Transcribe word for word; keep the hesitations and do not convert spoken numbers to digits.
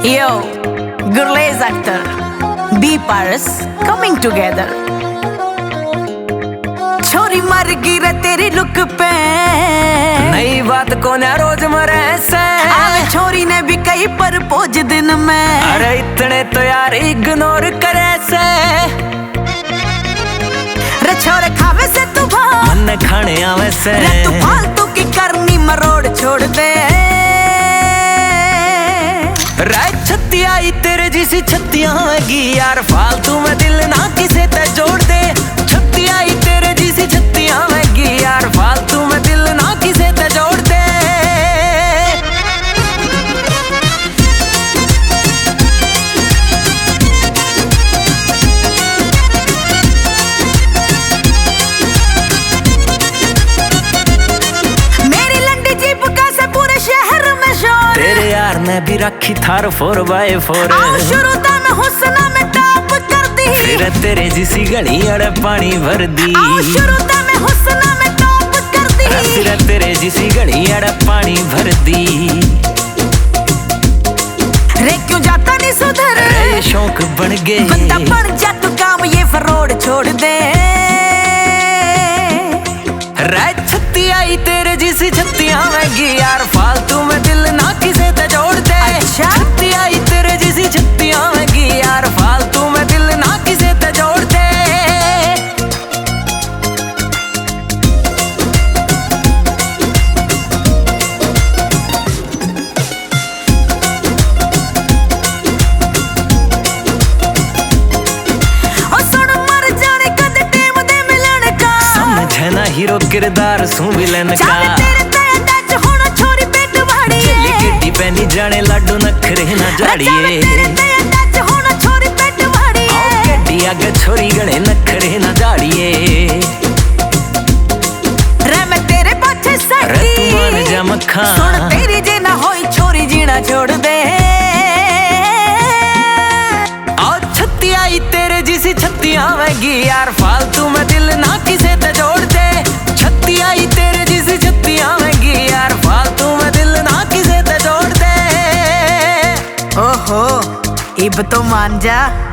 Yo, Gurlez Akhtar, B Paris, coming together. छोरी मर गई रे तेरी लुक पे, नई बात को ना रोज मरे से। आवे छोरी ने भी कई प्रपोज दिन में। अरे इतने तो यार इग्नोर करे से। रे छोरे खावे से तू भाव, मन खाने आवे से। रे तू फालतू की करनी मरोड़ छोड़ दे। राय छत्ती आई तेरे जिसी छत्तियां होगी यार, फालतू में दिल ना किसे ते जोड़ दे। छत्ती आई तेरे जिसी छत्तियां होगी यार, फालतू में दिल ना किसे ते जोड़ दे। मेरी लंडी जीप कैसे पूरे शहर में शोर। तेरे यार ने भी रखी थार फोर बाय फोर। आओ शुरू ता मैं हुस्ना में टॉप कर दी, फिर तेरे जिसी घड़ी अड़ पानी भर दी। आओ शुरू ता मैं हुस्ना में टॉप कर दी, फिर तेरे जिसी घड़ी अड़ पानी भर दी। रे क्यों जाता नहीं सुधर, ये शौक बन गए। बंदा बन जा तू काम ये फरोड़ छोड़ दे। राय छत्ती आई तेरे जिसी छत्तियां होगी यार, फालतू में दिल ना किसे ते जोड़ दे। अच्छा? छत्ती आई तेरे जिसी छत्तियां होगी यार, फालतू में दिल ना किसे ते जोड़ दे। ओ सुन मर जाने कद टेम दे मिलन का, समझे ना हीरो किरदार सू विलन का। चल तेरे ते टच होना छोरी पेट वाड़ी चली गिड्डी पैनी जाने लाडू नखरे ना जाड़िए। तेरे ते टच होना छोरी पेट वाड़ी गड्डी आगे छोरी गणे नखरे ना जाड़िए। रे मैं तेरे पाछे रे तू मान सटी, जा मक्खा। सुन तेरी जे ना होई छोरी जीना छोड़ दे। और छत्ती आई तेरे जिसी छत्तियां होगी यार, फालतू में दिल ना किसे ते जोड़ दे। छत्ती आई तेरे जिसी छत्तियां होगी यार, फालतू में दिल ना किसे ते जोड़ दे। ओहो इब तो मान जा।